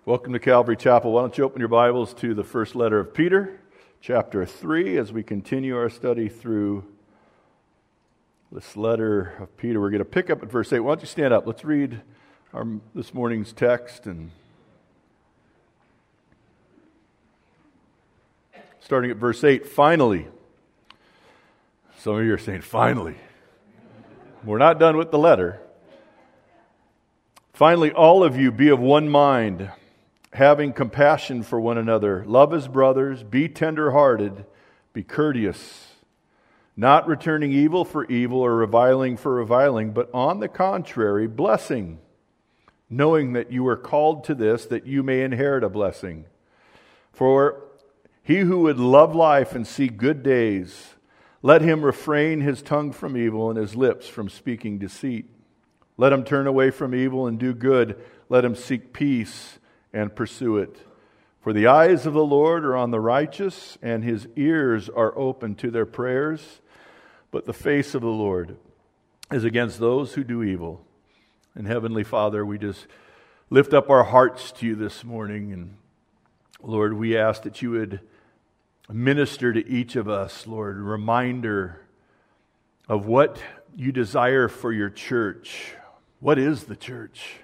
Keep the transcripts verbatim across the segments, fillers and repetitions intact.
Welcome to Calvary Chapel. Why don't you open your Bibles to the first letter of Peter, chapter three, as we continue our study through this letter of Peter. We're going to pick up at verse eight. Why don't you stand up? Let's read our, this morning's text. And starting at verse eight, finally. Some of you are saying, finally. We're not done with the letter. Finally, all of you be of one mind, having compassion for one another. Love as brothers, be tender-hearted, be courteous, not returning evil for evil or reviling for reviling, but on the contrary, blessing, knowing that you are called to this, that you may inherit a blessing. For he who would love life and see good days, let him refrain his tongue from evil and his lips from speaking deceit. Let him turn away from evil and do good. Let him seek peace and pursue it. For the eyes of the Lord are on the righteous, and his ears are open to their prayers. But the face of the Lord is against those who do evil. And Heavenly Father, we just lift up our hearts to you this morning. And Lord, we ask that you would minister to each of us, Lord, a reminder of what you desire for your church. What is the church?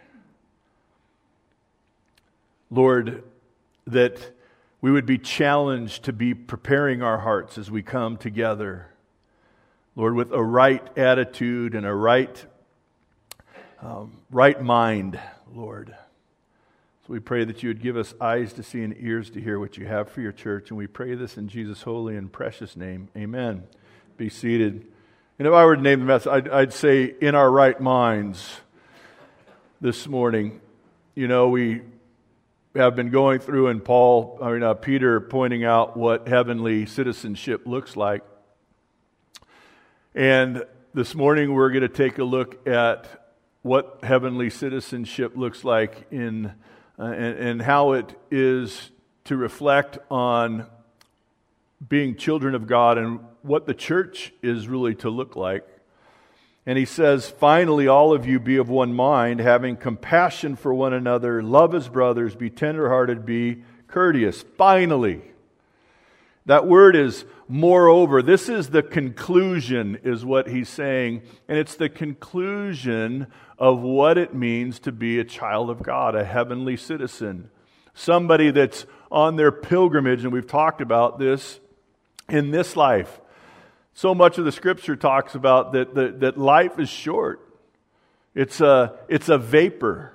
Lord, that we would be challenged to be preparing our hearts as we come together, Lord, with a right attitude and a right, um, right mind, Lord. So we pray that you would give us eyes to see and ears to hear what you have for your church, and we pray this in Jesus' holy and precious name. Amen. Be seated. And if I were to name the message, I'd, I'd say, in our right minds this morning. You know, we have been going through, and Paul, I mean, uh, Peter pointing out what heavenly citizenship looks like. And this morning we're going to take a look at what heavenly citizenship looks like in uh, and, and how it is to reflect on being children of God and what the church is really to look like. And he says, finally, all of you be of one mind, having compassion for one another, love as brothers, be tenderhearted, be courteous. Finally. That word is moreover. This is the conclusion, is what he's saying. And it's the conclusion of what it means to be a child of God, a heavenly citizen. Somebody that's on their pilgrimage, and we've talked about this in this life. So much of the Scripture talks about that, that, that life is short. It's a, it's a vapor.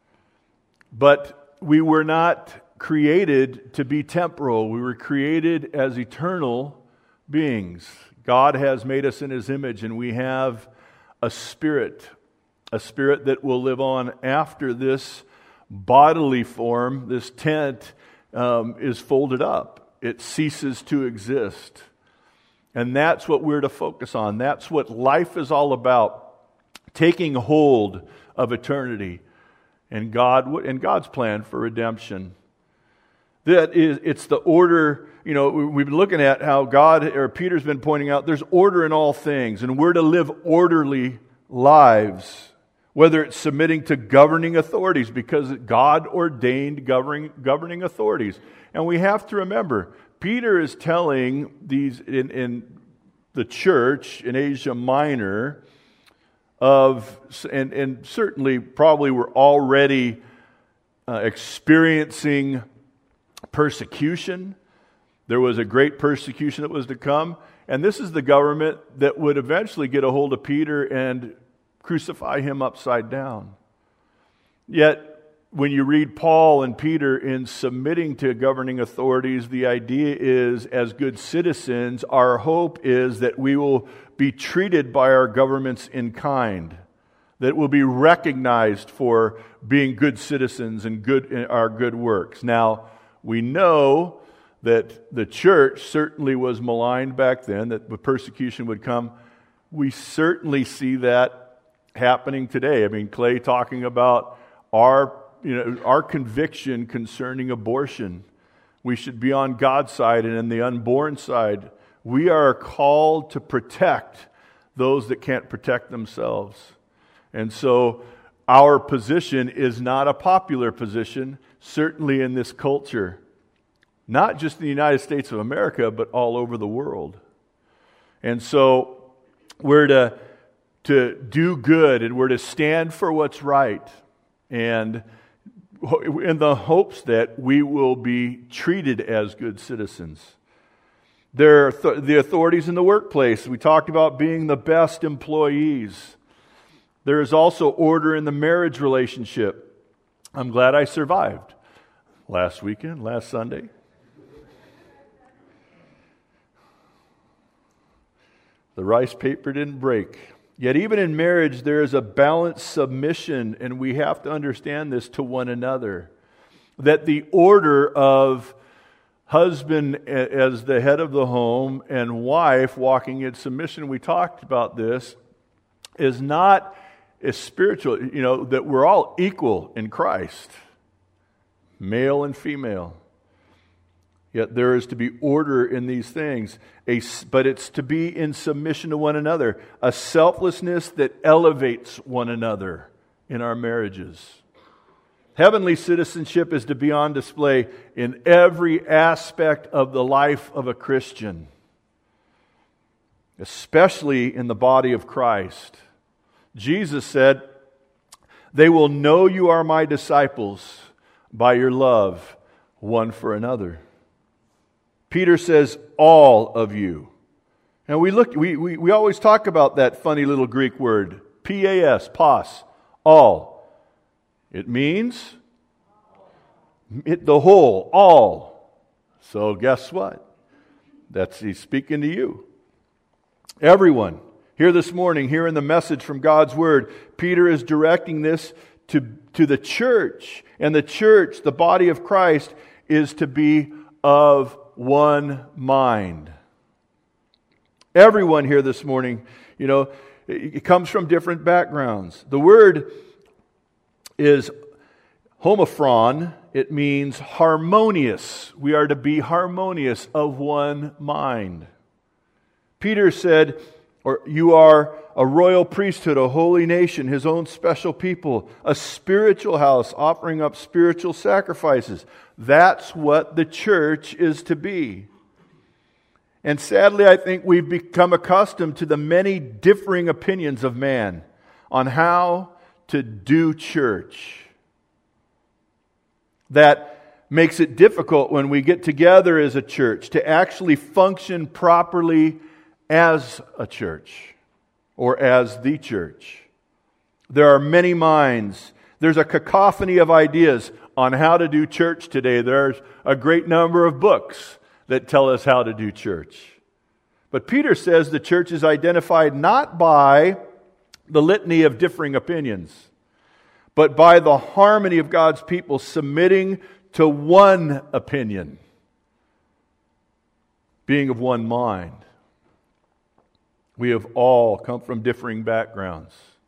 But we were not created to be temporal. We were created as eternal beings. God has made us in His image, and we have a spirit, a spirit that will live on after this bodily form, this tent, um, is folded up. It ceases to exist. And that's what we're to focus on. That's what life is all about. Taking hold of eternity and God and God's plan for redemption. That is, it's the order. You know, we've been looking at how God, or Peter's been pointing out, there's order in all things, and we're to live orderly lives. Whether it's submitting to governing authorities, because God ordained governing governing authorities, and we have to remember, Peter is telling these in, in the church in Asia Minor of, and, and certainly probably were already uh, experiencing persecution. There was a great persecution that was to come, and this is the government that would eventually get a hold of Peter and crucify him upside down. Yet, when you read Paul and Peter in submitting to governing authorities, the idea is, as good citizens, our hope is that we will be treated by our governments in kind, that we'll be recognized for being good citizens and good in our good works. Now, we know that the church certainly was maligned back then, that the persecution would come. We certainly see that happening today. I mean, Clay talking about our You know, our conviction concerning abortion. We should be on God's side and in the unborn side. We are called to protect those that can't protect themselves. And so our position is not a popular position. certainly in this culture, not just in the United States of America, but all over the world. And so we're to, to do good, and we're to stand for what's right, and in the hopes that we will be treated as good citizens. There are th- the authorities in the workplace. We talked about being the best employees. There is also order in the marriage relationship. I'm glad I survived last weekend, last Sunday. The rice paper didn't break. Yet even in marriage, there is a balanced submission, and we have to understand this, to one another. That the order of husband as the head of the home and wife walking in submission, we talked about this, is not as spiritual, you know, that we're all equal in Christ, male and female. Yet there is to be order in these things, a, but it's to be in submission to one another, a selflessness that elevates one another in our marriages. Heavenly citizenship is to be on display in every aspect of the life of a Christian, especially in the body of Christ. Jesus said, "They will know you are my disciples by your love one for another." Peter says, all of you. And we look, we, we, we always talk about that funny little Greek word, P A S, pas, all. It means it, the whole, all. So guess what? That's he's speaking to you. Everyone. Here this morning, here in the message from God's Word, Peter is directing this to, to the church. And the church, the body of Christ, is to be of one mind. Everyone here this morning, you know, it comes from different backgrounds. The word is homophron. It means harmonious. We are to be harmonious, of one mind. Peter said, or you are a royal priesthood, a holy nation, His own special people, a spiritual house offering up spiritual sacrifices. That's what the church is to be. And sadly, I think we've become accustomed to the many differing opinions of man on how to do church. That makes it difficult when we get together as a church to actually function properly as a church or as the church. There are many minds. There's a cacophony of ideas on how to do church today. There's a great number of books that tell us how to do church. But Peter says the church is identified not by the litany of differing opinions, but by the harmony of God's people submitting to one opinion, being of one mind. We have all come from differing backgrounds.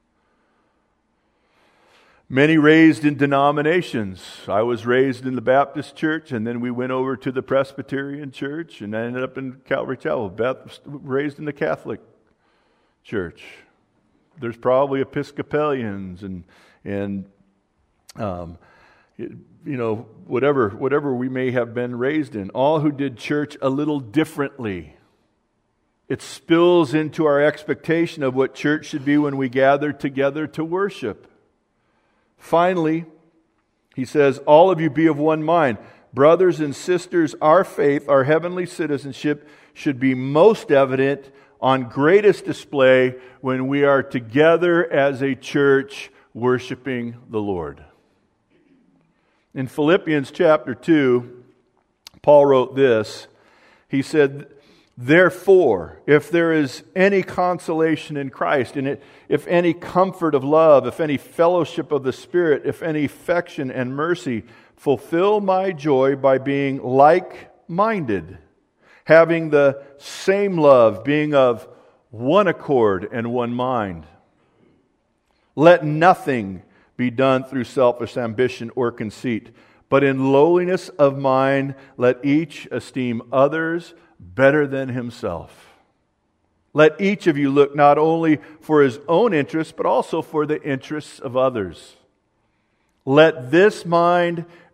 Many raised in denominations. I was raised in the Baptist church, and then we went over to the Presbyterian church, and I ended up in Calvary Chapel. Baptist, raised in the Catholic church. There's probably Episcopalians and and um, you know whatever whatever we may have been raised in. All who did church a little differently. It spills into our expectation of what church should be when we gather together to worship. Finally, he says, all of you be of one mind. Brothers and sisters, our faith, our heavenly citizenship should be most evident, on greatest display, when we are together as a church worshiping the Lord. In Philippians chapter two, Paul wrote this. He said, therefore, if there is any consolation in Christ, and if any comfort of love, if any fellowship of the Spirit, if any affection and mercy, fulfill my joy by being like-minded, having the same love, being of one accord and one mind. Let nothing be done through selfish ambition or conceit, but in lowliness of mind let each esteem others better than himself. Let each of you look not only for his own interests, but also for the interests of others. Let this mind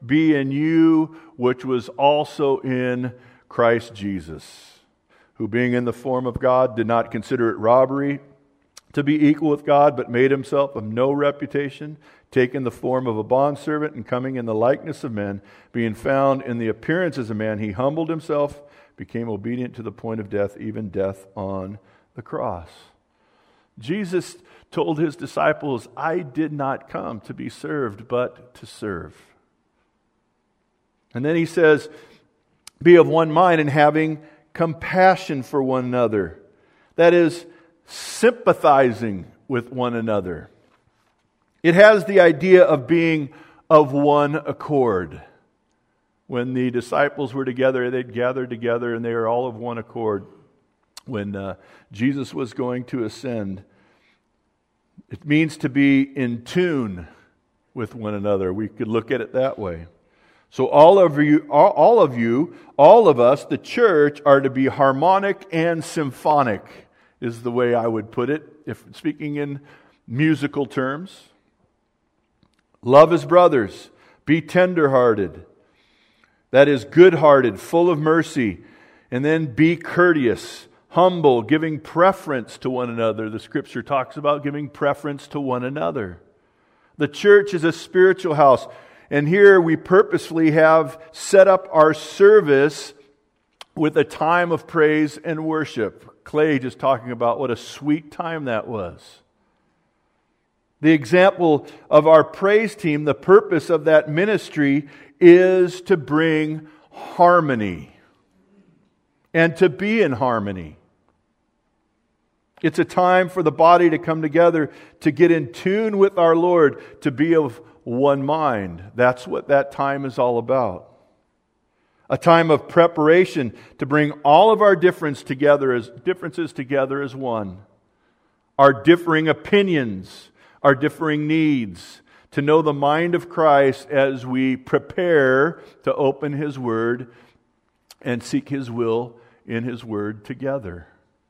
be in you, which was also in Christ Jesus, who being in the form of God did not consider it robbery to be equal with God, but made himself of no reputation, taking the form of a bondservant and coming in the likeness of men, being found in the appearance as a man, he humbled himself, became obedient to the point of death, even death on the cross. Jesus told his disciples, I did not come to be served, but to serve. And then he says, be of one mind and having compassion for one another. That is, sympathizing with one another. It has the idea of being of one accord. When the disciples were together, they'd gather together and they were all of one accord. When uh, Jesus was going to ascend, it means to be in tune with one another. We could look at it that way. So all of you, all, all of you, all of us, the church, are to be harmonic and symphonic, is the way I would put it, if speaking in musical terms. Love as brothers, be tenderhearted. That is, good-hearted, full of mercy. And then be courteous, humble, giving preference to one another. The Scripture talks about giving preference to one another. The church is a spiritual house. And here we purposefully have set up our service with a time of praise and worship. Clay just talking about what a sweet time that was. The example of our praise team, the purpose of that ministry is to bring harmony and to be in harmony. It's a time for the body to come together, to get in tune with our Lord, to be of one mind. That's what that time is all about. A time of preparation to bring all of our difference together as, differences together as one. Our differing opinions, our differing needs, to know the mind of Christ as we prepare to open His Word and seek His will in His Word together.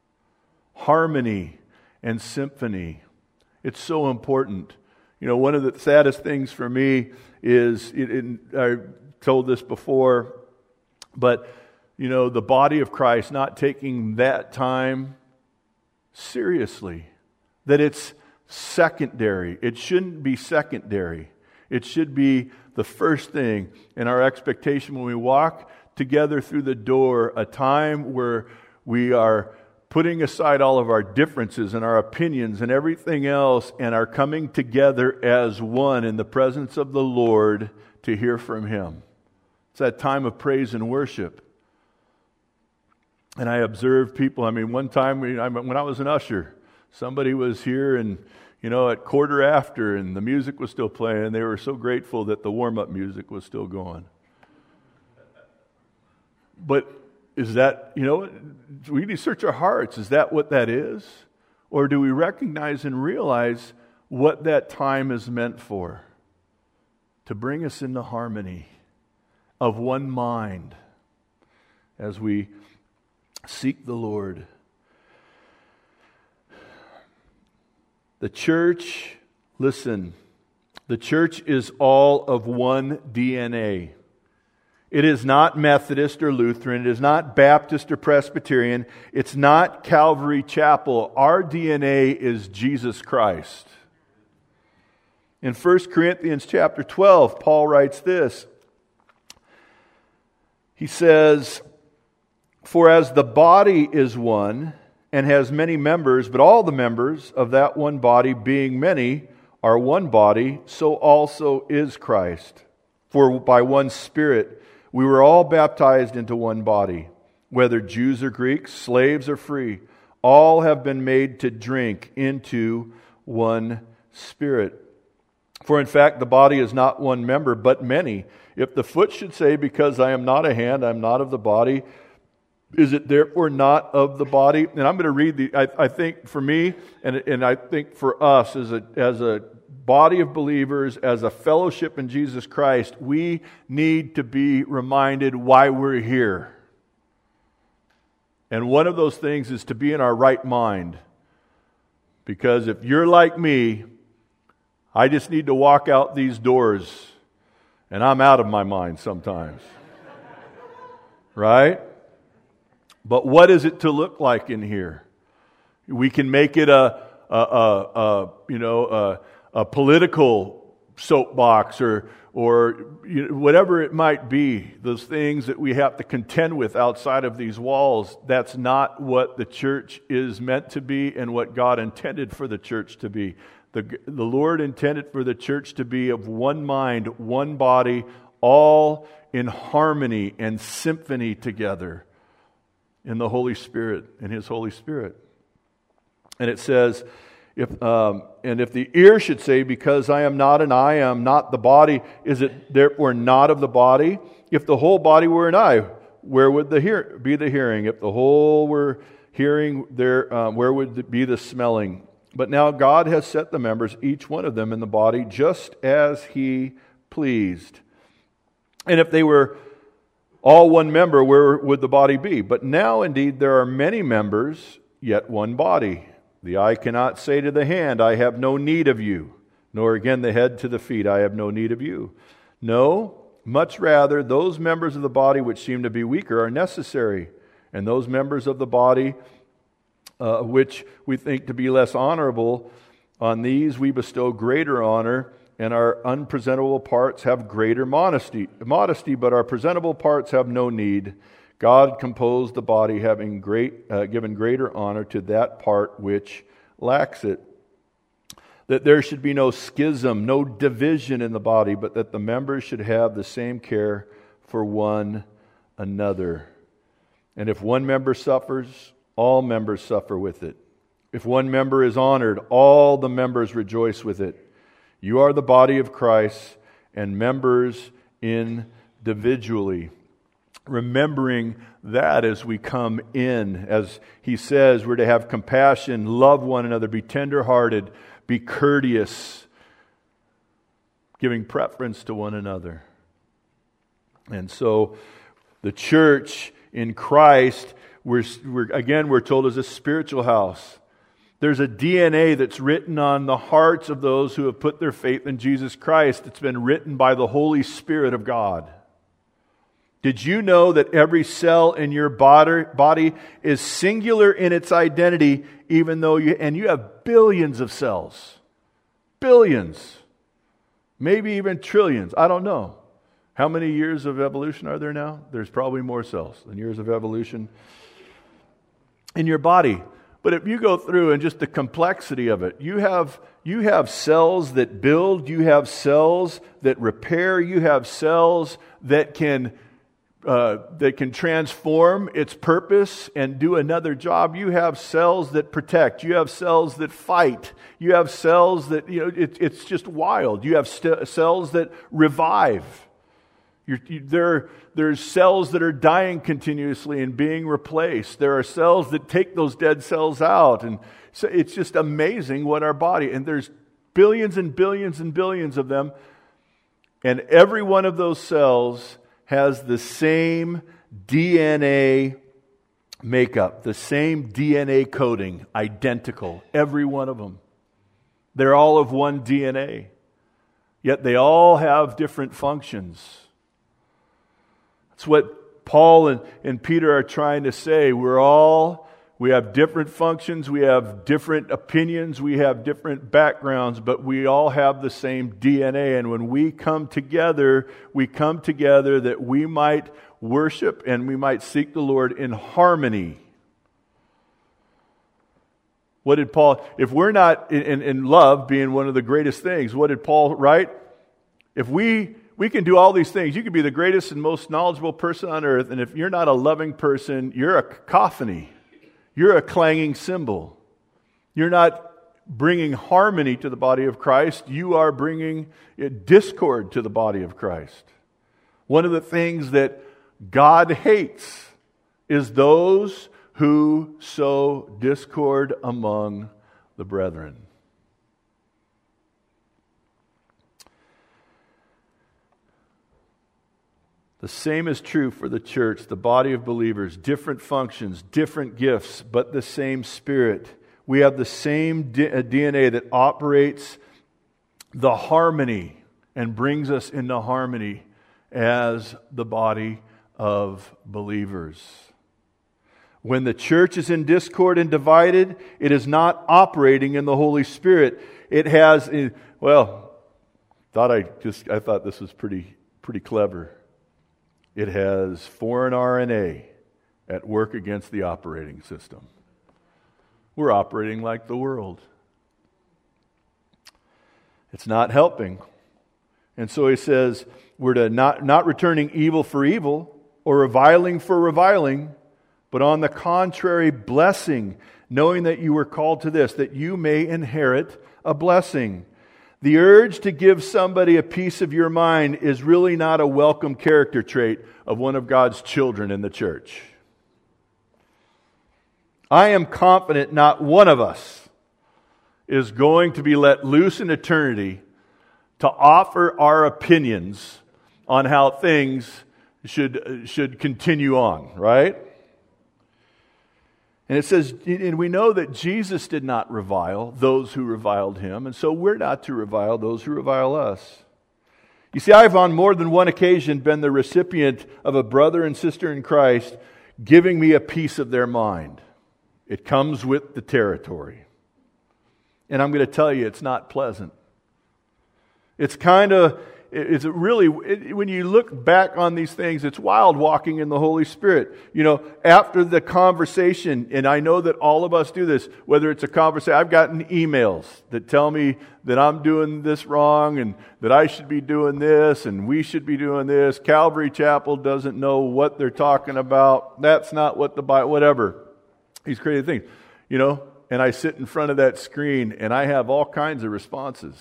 Harmony and symphony. It's so important. You know, one of the saddest things for me is, it, it, I told this before, but, you know, the body of Christ not taking that time seriously. That it's secondary. It shouldn't be secondary. It should be the first thing in our expectation when we walk together through the door, a time where we are putting aside all of our differences and our opinions and everything else and are coming together as one in the presence of the Lord to hear from Him. It's that time of praise and worship. And I observed people, I mean, one time when I was an usher, somebody was here and, you know, at quarter after and the music was still playing and they were so grateful that the warm-up music was still going. But is that, you know, we need to search our hearts. Is that what that is? Or do we recognize and realize what that time is meant for? To bring us into harmony of one mind as we seek the Lord. The church, listen, the church is all of one D N A. It is not Methodist or Lutheran. It is not Baptist or Presbyterian. It's not Calvary Chapel. Our D N A is Jesus Christ. In First Corinthians chapter twelve, Paul writes this. He says, "For as the body is one and has many members, but all the members of that one body, being many, are one body, so also is Christ. For by one Spirit we were all baptized into one body, whether Jews or Greeks, slaves or free. All have been made to drink into one Spirit. For in fact, the body is not one member, but many. If the foot should say, because I am not a hand, I am not of the body, is it therefore not of the body?" And I'm going to read the, I, I think for me, and, and I think for us as a, as a body of believers, as a fellowship in Jesus Christ, we need to be reminded why we're here. And one of those things is to be in our right mind. Because if you're like me, I just need to walk out these doors And I'm out of my mind sometimes. Right? But what is it to look like in here? We can make it a, a, a, a you know, a, a political soapbox or, or you know, whatever it might be. Those things that we have to contend with outside of these walls. That's not what the church is meant to be and what God intended for the church to be. The, the Lord intended for the church to be of one mind, one body, all in harmony and symphony together in the Holy Spirit, in His Holy Spirit. And it says, if um, and if the ear should say, because I am not an eye, I am not the body, is it therefore not of the body? If the whole body were an eye, where would the hear be the hearing? If the whole were hearing, there um, where would be the smelling? But now God has set the members, each one of them in the body, just as He pleased. And if they were all one member, where would the body be? But now indeed there are many members, yet one body. The eye cannot say to the hand, I have no need of you, nor again the head to the feet, I have no need of you. No, much rather, those members of the body which seem to be weaker are necessary, and those members of the body uh, which we think to be less honorable, on these we bestow greater honor, and our unpresentable parts have greater modesty, modesty, but our presentable parts have no need. God composed the body, having great, uh, given greater honor to that part which lacks it. That there should be no schism, no division in the body, but that the members should have the same care for one another. And if one member suffers, all members suffer with it. If one member is honored, all the members rejoice with it. You are the body of Christ, and members individually. Remembering that as we come in, as he says, we're to have compassion, love one another, be tenderhearted, be courteous, giving preference to one another. And so the church in Christ, we're, we're again, we're told, is a spiritual house. There's a D N A that's written on the hearts of those who have put their faith in Jesus Christ. It's been written by the Holy Spirit of God. Did you know that every cell in your body is singular in its identity, even though you, and you have billions of cells? Billions. Maybe even trillions. I don't know. How many years of evolution are there now? There's probably more cells than years of evolution in your body. But if you go through and just the complexity of it, you have you have cells that build, you have cells that repair, you have cells that can uh, that can transform its purpose and do another job. You have cells that protect. You have cells that fight. You have cells that, you know, it, it's just wild. You have st- cells that revive. You're, you, there, there's cells that are dying continuously and being replaced. There are cells that take those dead cells out. And so it's just amazing what our body, and there's billions and billions and billions of them. And every one of those cells has the same D N A makeup, the same D N A coding, identical, every one of them. They're all of one D N A, yet they all have different functions. That's what Paul and, and Peter are trying to say. We're all, we have different functions, we have different opinions, we have different backgrounds, but we all have the same D N A. And when we come together, we come together that we might worship and we might seek the Lord in harmony. What did Paul, if we're not in, in, in love being one of the greatest things, what did Paul write? If we We can do all these things. You can be the greatest and most knowledgeable person on earth, and if you're not a loving person, you're a cacophony. You're a clanging cymbal. You're not bringing harmony to the body of Christ. You are bringing discord to the body of Christ. One of the things that God hates is those who sow discord among the brethren. The same is true for the church, the body of believers, different functions, different gifts, but the same Spirit. We have the same D N A that operates the harmony and brings us into harmony as the body of believers. When the church is in discord and divided, it is not operating in the Holy Spirit. It has, well, thought I just I thought this was pretty pretty clever. It has foreign R N A at work against the operating system. We're operating like the world. It's not helping. And so he says, we're to not, not returning evil for evil or reviling for reviling, but on the contrary, blessing, knowing that you were called to this, that you may inherit a blessing. The urge to give somebody a piece of your mind is really not a welcome character trait of one of God's children in the church. I am confident not one of us is going to be let loose in eternity to offer our opinions on how things should, should continue on, right? And it says, and we know that Jesus did not revile those who reviled him, and so we're not to revile those who revile us. You see, I've on more than one occasion been the recipient of a brother and sister in Christ giving me a piece of their mind. It comes with the territory. And I'm going to tell you, it's not pleasant. It's kind of, it's really, it, when you look back on these things, it's wild walking in the Holy Spirit. You know, after the conversation, and I know that all of us do this, whether it's a conversation, I've gotten emails that tell me that I'm doing this wrong and that I should be doing this and we should be doing this. Calvary Chapel doesn't know what they're talking about. That's not what the Bible, whatever. These crazy things, you know. And I sit in front of that screen and I have all kinds of responses.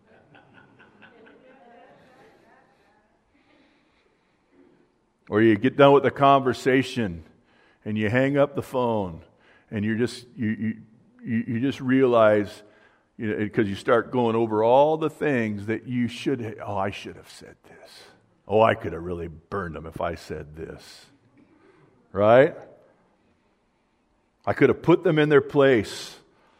Or you get done with the conversation and you hang up the phone and you're just you you you just realize, you know, because you start going over all the things that you should. Oh, I should have said this. Oh, I could have really burned them if I said this. Right? I could have put them in their place.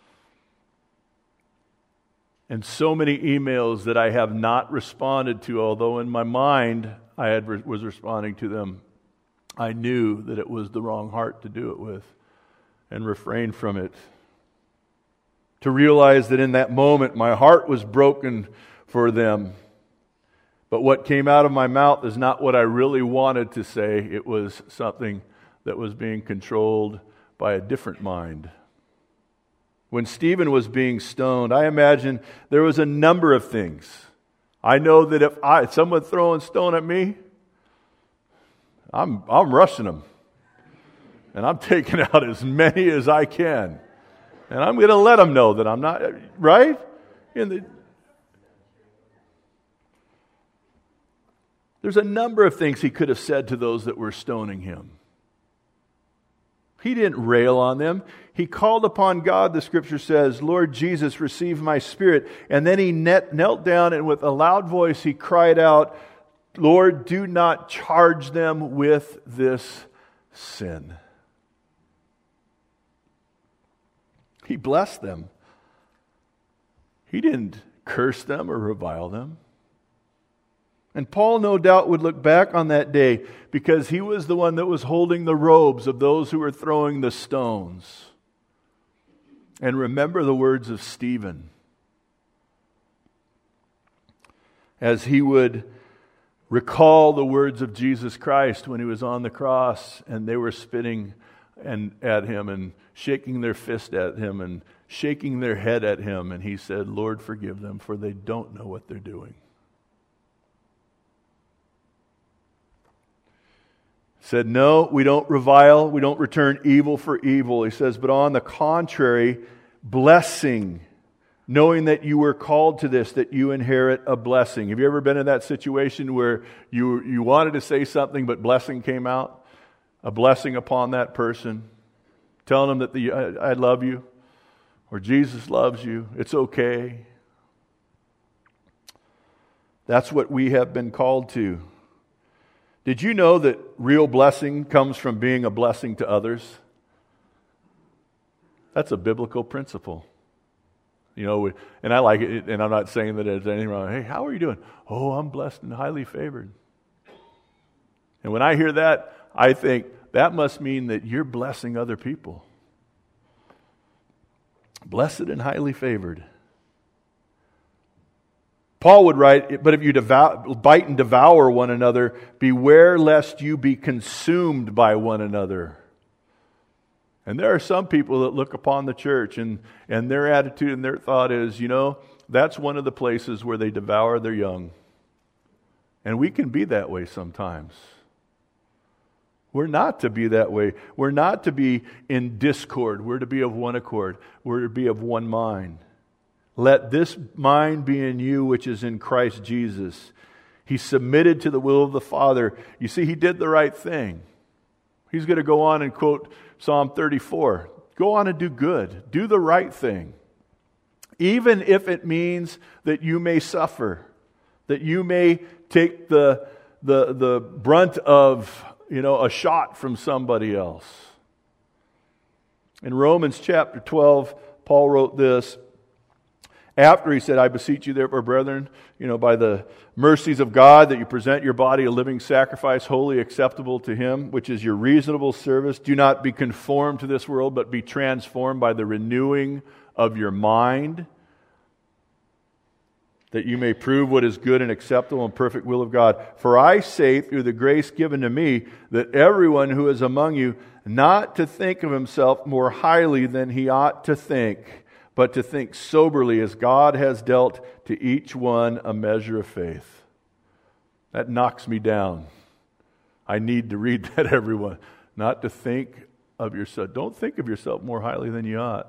And so many emails that I have not responded to, although in my mind I had re- was responding to them, I knew that it was the wrong heart to do it with and refrained from it. To realize that in that moment my heart was broken for them. But what came out of my mouth is not what I really wanted to say. It was something that was being controlled by a different mind. When Stephen was being stoned, I imagine there was a number of things. I know that if I if someone throwing stone at me, I'm I'm rushing them. And I'm taking out as many as I can. And I'm going to let them know that I'm not, right? In the, there's a number of things he could have said to those that were stoning him. He didn't rail on them. He called upon God, the Scripture says, Lord Jesus, receive my spirit. And then he net, knelt down and with a loud voice he cried out, Lord, do not charge them with this sin. He blessed them. He didn't curse them or revile them. And Paul, no doubt, would look back on that day because he was the one that was holding the robes of those who were throwing the stones. And remember the words of Stephen as he would recall the words of Jesus Christ when he was on the cross and they were spitting and at him and shaking their fist at him and shaking their head at him. And he said, Lord, forgive them, for they don't know what they're doing. Said, no, we don't revile, we don't return evil for evil. He says, but on the contrary, blessing, knowing that you were called to this, that you inherit a blessing. Have you ever been in that situation where you you wanted to say something, but blessing came out? A blessing upon that person, telling them that the I, I love you, or Jesus loves you, it's okay. That's what we have been called to. Did you know that real blessing comes from being a blessing to others? That's a biblical principle. You know, and I like it, and I'm not saying that there's anything wrong. Hey, how are you doing? Oh, I'm blessed and highly favored. And when I hear that, I think that must mean that you're blessing other people. Blessed and highly favored. Paul would write, but if you devour, bite and devour one another, beware lest you be consumed by one another. And there are some people that look upon the church and, and their attitude and their thought is, you know, that's one of the places where they devour their young. And we can be that way sometimes. We're not to be that way. We're not to be in discord. We're to be of one accord. We're to be of one mind. Let this mind be in you, which is in Christ Jesus. He submitted to the will of the Father. You see, he did the right thing. He's going to go on and quote Psalm thirty-four. Go on and do good. Do the right thing. Even if it means that you may suffer, that you may take the, the, the brunt of, you know, a shot from somebody else. In Romans chapter twelve, Paul wrote this. After he said, I beseech you therefore, brethren, you know, by the mercies of God, that you present your body a living sacrifice, wholly acceptable to Him, which is your reasonable service. Do not be conformed to this world, but be transformed by the renewing of your mind, that you may prove what is good and acceptable and perfect will of God. For I say, through the grace given to me, that everyone who is among you, not to think of himself more highly than he ought to think, but to think soberly as God has dealt to each one a measure of faith. That knocks me down. I need to read that, everyone. Not to think of yourself. Don't think of yourself more highly than you ought.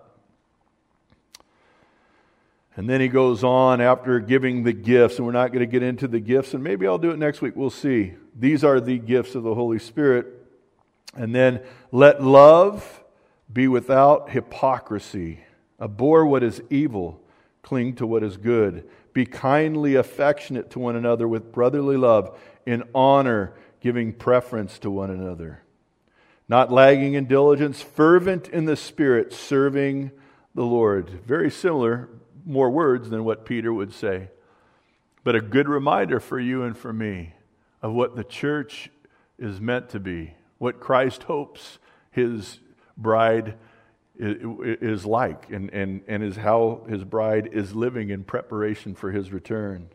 And then he goes on after giving the gifts, and we're not going to get into the gifts, and maybe I'll do it next week. We'll see. These are the gifts of the Holy Spirit. And then, let love be without hypocrisy. Abhor what is evil, cling to what is good. Be kindly affectionate to one another with brotherly love, in honor, giving preference to one another. Not lagging in diligence, fervent in the Spirit, serving the Lord. Very similar, more words than what Peter would say. But a good reminder for you and for me of what the church is meant to be, what Christ hopes His bride is like, and, and, and is how His bride is living in preparation for His return.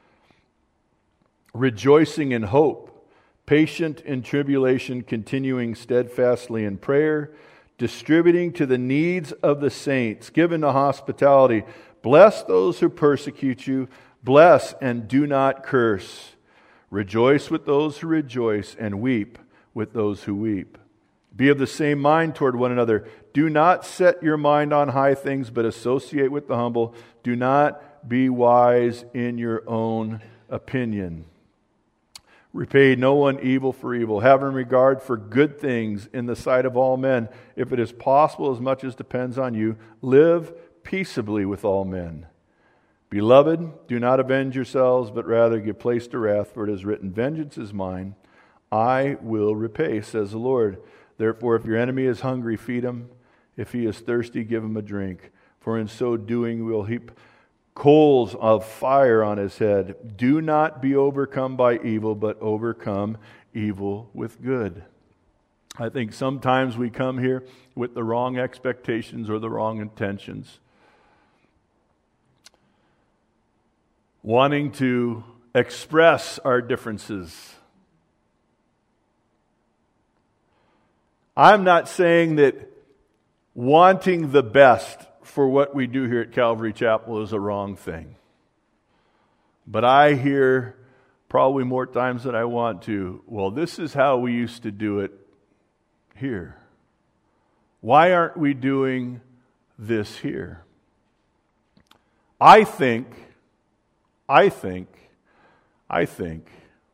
Rejoicing in hope, patient in tribulation, continuing steadfastly in prayer, distributing to the needs of the saints, given to hospitality. Bless those who persecute you, bless and do not curse. Rejoice with those who rejoice, and weep with those who weep. Be of the same mind toward one another. Do not set your mind on high things, but associate with the humble. Do not be wise in your own opinion. Repay no one evil for evil. Have in regard for good things in the sight of all men. If it is possible, as much as depends on you, live peaceably with all men. Beloved, do not avenge yourselves, but rather give place to wrath, for it is written, vengeance is mine. I will repay, says the Lord. Therefore, if your enemy is hungry, feed him. If he is thirsty, give him a drink. For in so doing, we will heap coals of fire on his head. Do not be overcome by evil, but overcome evil with good. I think sometimes we come here with the wrong expectations or the wrong intentions, wanting to express our differences. I'm not saying that wanting the best for what we do here at Calvary Chapel is a wrong thing. But I hear probably more times than I want to, well, this is how we used to do it here. Why aren't we doing this here? I think, I think, I think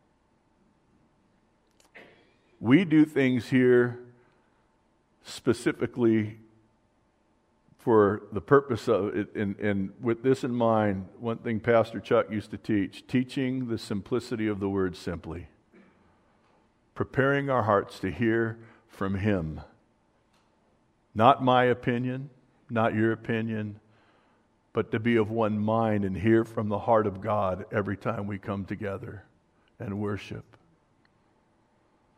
we do things here specifically for the purpose of it, and, and with this in mind, one thing Pastor Chuck used to teach, teaching the simplicity of the word simply. Preparing our hearts to hear from Him. Not my opinion, not your opinion, but to be of one mind and hear from the heart of God every time we come together and worship.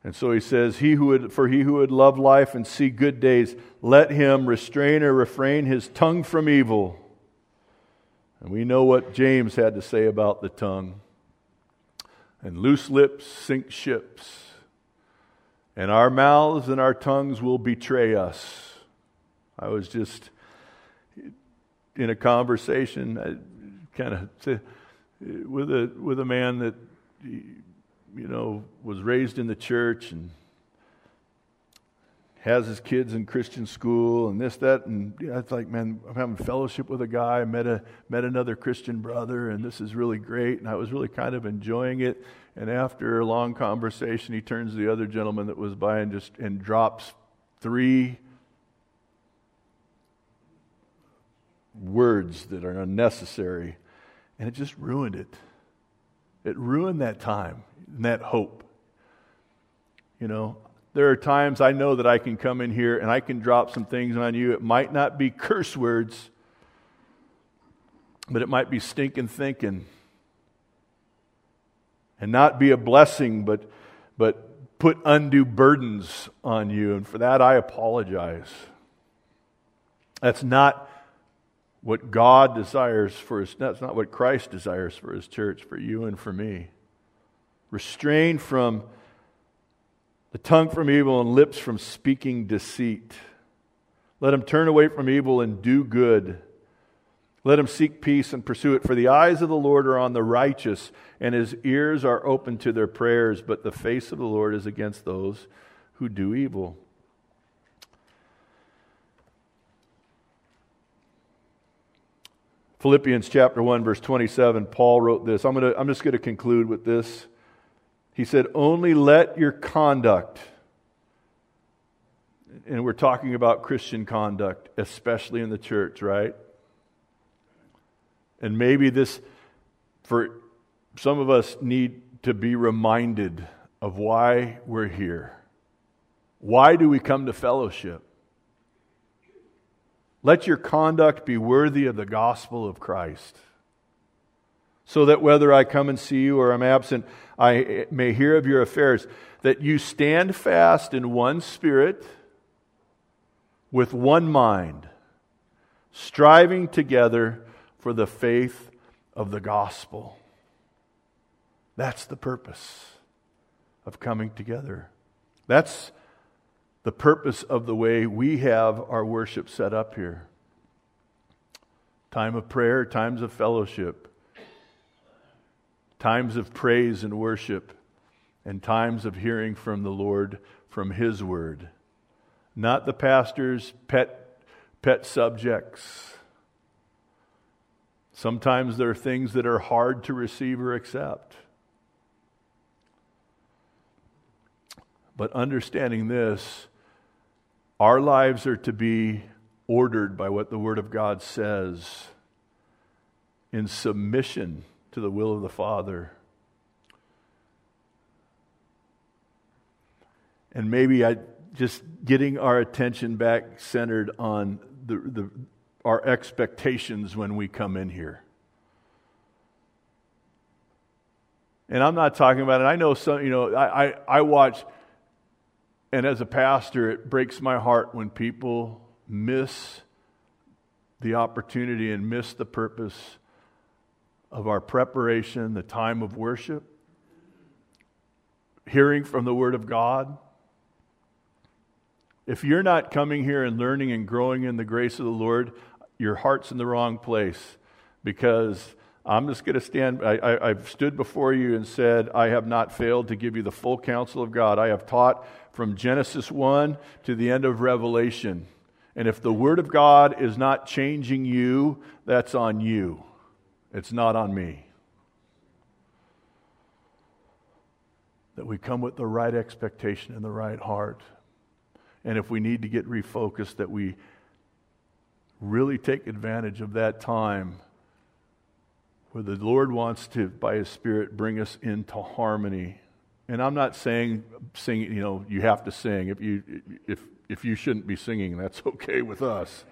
And so he says, "He who would, for he who would love life and see good days, let him restrain or refrain his tongue from evil." And we know what James had to say about the tongue. "And loose lips sink ships, and our mouths and our tongues will betray us." I was just in a conversation, I kind of with a with a man that, you know, was raised in the church and has his kids in Christian school and this, that, and you know, it's like, man, I'm having fellowship with a guy. I met a met another Christian brother, and this is really great, and I was really kind of enjoying it. And after a long conversation, he turns to the other gentleman that was by and just and drops three words that are unnecessary, and it just ruined it. It ruined that time and that hope. You know, there are times I know that I can come in here and I can drop some things on you. It might not be curse words, but it might be stinking thinking. And not be a blessing, but but put undue burdens on you. And for that, I apologize. That's not what God desires for His, that's not what Christ desires for His church, for you and for me. Restrain from the tongue from evil and lips from speaking deceit. Let him turn away from evil and do good. Let him seek peace and pursue it. For the eyes of the Lord are on the righteous, and His ears are open to their prayers, but the face of the Lord is against those who do evil. Philippians chapter one, verse twenty-seven, Paul wrote this. I'm gonna, I'm just going to conclude with this. He said, "Only let your conduct," and we're talking about Christian conduct, especially in the church, right? And maybe this, for some of us, need to be reminded of why we're here. Why do we come to fellowship? Let your conduct be worthy of the gospel of Christ, so that whether I come and see you or am absent, I may hear of your affairs, that you stand fast in one spirit, with one mind, striving together for the faith of the gospel. That's the purpose of coming together. That's the purpose of the way we have our worship set up here. Time of prayer, times of fellowship, times of praise and worship, and times of hearing from the Lord from His Word. Not the pastor's pet, pet subjects. Sometimes there are things that are hard to receive or accept. But understanding this, our lives are to be ordered by what the Word of God says, in submission to the will of the Father. And maybe I just getting our attention back centered on the, the our expectations when we come in here. And I'm not talking about it. I know some, you know, I, I, I watch, and as a pastor, it breaks my heart when people miss the opportunity and miss the purpose of our preparation, the time of worship, hearing from the Word of God. If you're not coming here and learning and growing in the grace of the Lord, your heart's in the wrong place, because I'm just going to stand, I, I, I've stood before you and said, I have not failed to give you the full counsel of God. I have taught from Genesis one to the end of Revelation. And if the Word of God is not changing you, that's on you. It's not on me. That we come with the right expectation and the right heart. And if we need to get refocused, that we really take advantage of that time where the Lord wants to, by His Spirit, bring us into harmony. And I'm not saying sing, you know, you have to sing. If you if if you shouldn't be singing, that's okay with us.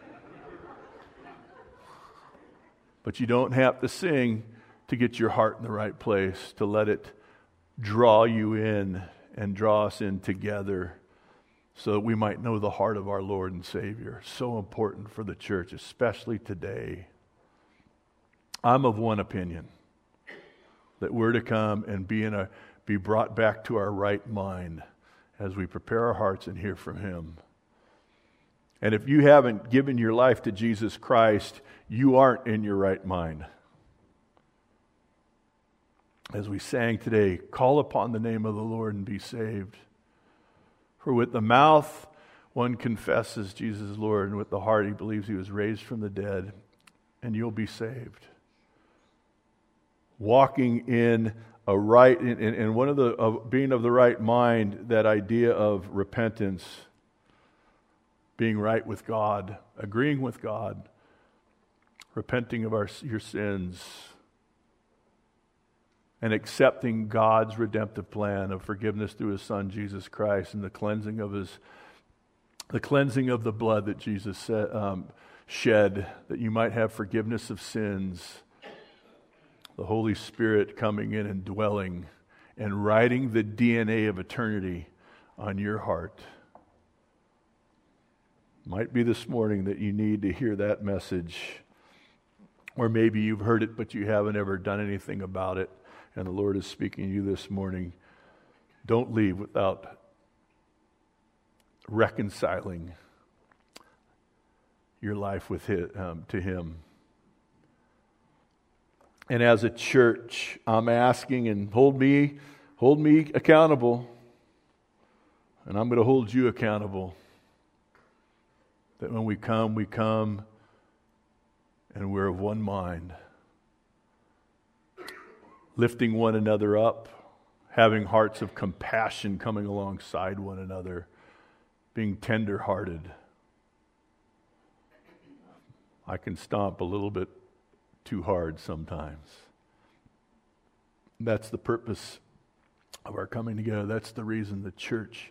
But you don't have to sing to get your heart in the right place, to let it draw you in and draw us in together so that we might know the heart of our Lord and Savior. So important for the church, especially today. I'm of one opinion, that we're to come and be in a be brought back to our right mind as we prepare our hearts and hear from Him. And if you haven't given your life to Jesus Christ, you aren't in your right mind. As we sang today, call upon the name of the Lord and be saved. For with the mouth one confesses Jesus is Lord, and with the heart he believes He was raised from the dead, and you'll be saved. Walking in a right, in, in, in one of the, of being of the right mind, that idea of repentance, being right with God, agreeing with God, repenting of our your sins, and accepting God's redemptive plan of forgiveness through His Son Jesus Christ, and the cleansing of His, the cleansing of the blood that Jesus said, um, shed, that you might have forgiveness of sins. The Holy Spirit coming in and dwelling and writing the D N A of eternity on your heart. Might be this morning that you need to hear that message. Or maybe you've heard it, but you haven't ever done anything about it. And the Lord is speaking to you this morning. Don't leave without reconciling your life with his, um, to Him. And as a church, I'm asking, and hold me, hold me accountable, and I'm going to hold you accountable, that when we come, we come and we're of one mind, lifting one another up, having hearts of compassion coming alongside one another, being tender-hearted. I can stomp a little bit too hard sometimes. That's the purpose of our coming together. That's the reason the church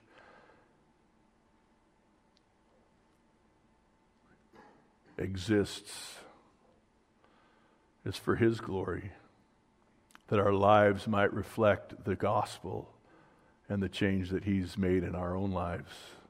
exists. It's for His glory, that our lives might reflect the gospel and the change that He's made in our own lives.